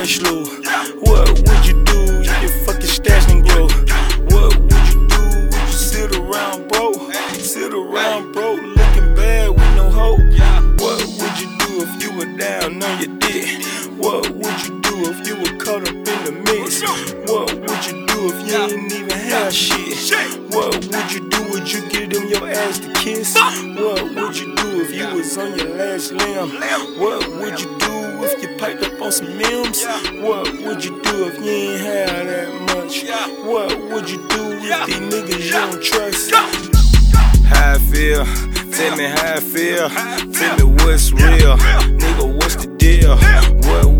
cash low. What would you do if your fucking stash didn't grow? What would you do? Would you sit around, bro? Sit around, bro, looking bad with no hope. What would you do if you were down on your dick? What would you do if you were caught up in the mix? What would you do if you didn't even have shit? What would you do? Would you give them your ass to kiss? What would you do if you was on your last limb? What would you do if you piped up on some Mims? What would you do if you ain't had that much? What would you do with these niggas you don't trust? How I feel? Tell me how I feel. Tell me what's real. Nigga, what's the deal? What